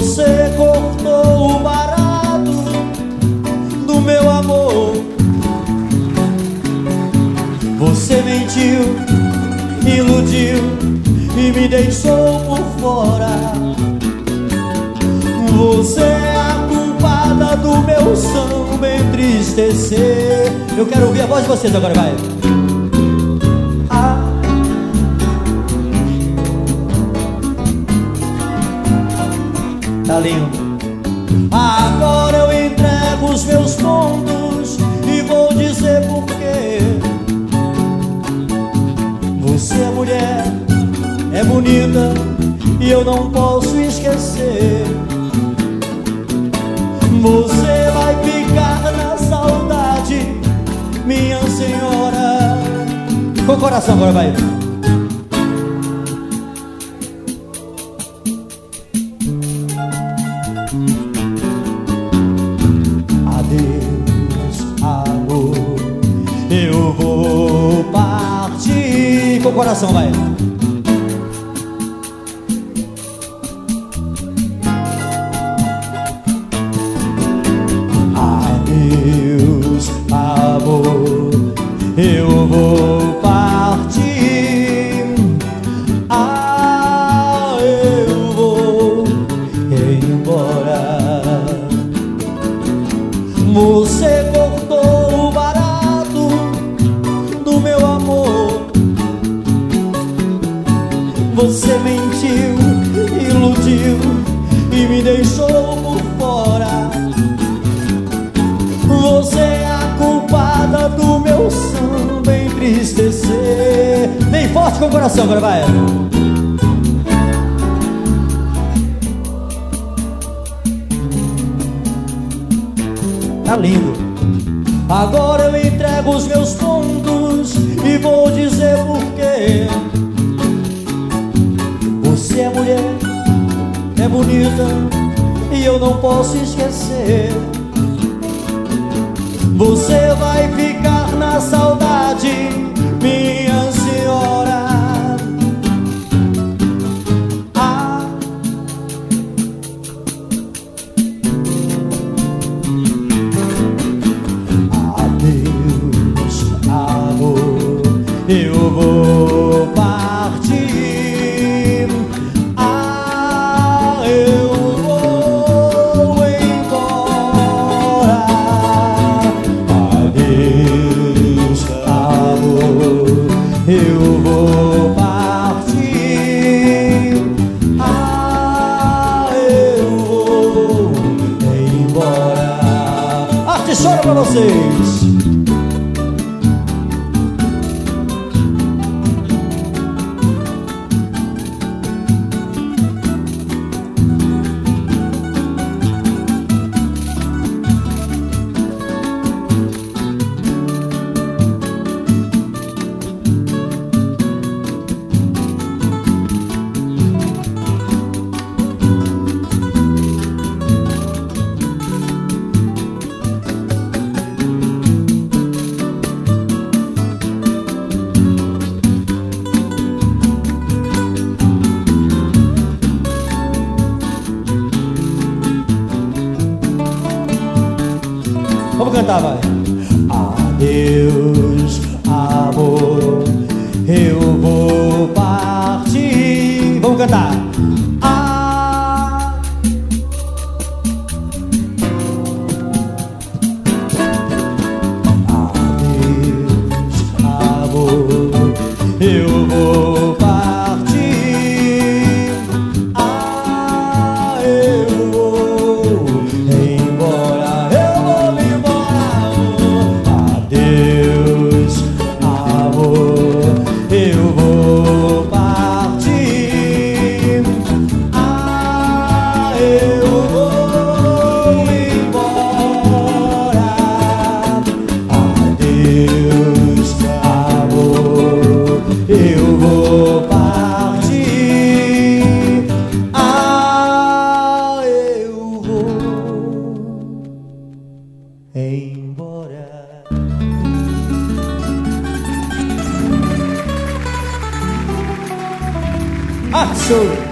Você cortou o barato do meu amor. Você mentiu, iludiu e me deixou por fora. Você é a culpada do meu samba entristecer. Eu quero ouvir a voz de vocês agora, vai. Tá lindo. Agora eu entrego os meus pontos e vou dizer por quê. Você é mulher, é bonita e eu não posso esquecer. Você vai ficar na saudade, minha senhora. Com o coração agora, vai. Adeus, amor, eu vou partir. Com o coração, vai. Adeus, amor, eu vou partir. Eu vou embora. Você cortou o barato do meu amor. Você mentiu, iludiu e me deixou por fora. Você é a culpada do meu samba entristecer. Bem forte com o coração agora, vai. Tá lindo. Agora eu entrego os meus pontos e vou dizer por quê. Você é mulher, é bonita e eu não posso esquecer. Você vai ficar na saudade, minha senhora. Adeus, amor, eu vou partir. Eu vou embora. Adeus, amor, eu vou partir. Eu vou embora. Arte chora pra vocês. Vamos cantar, vai. Adeus, amor, eu vou partir. Vamos cantar. Adeus, amor, eu vou partir. Eu vou embora. Adeus, amor, eu vou partir. Eu vou embora. Adeus, amor, eu vou partir. Eu vou embora. Show!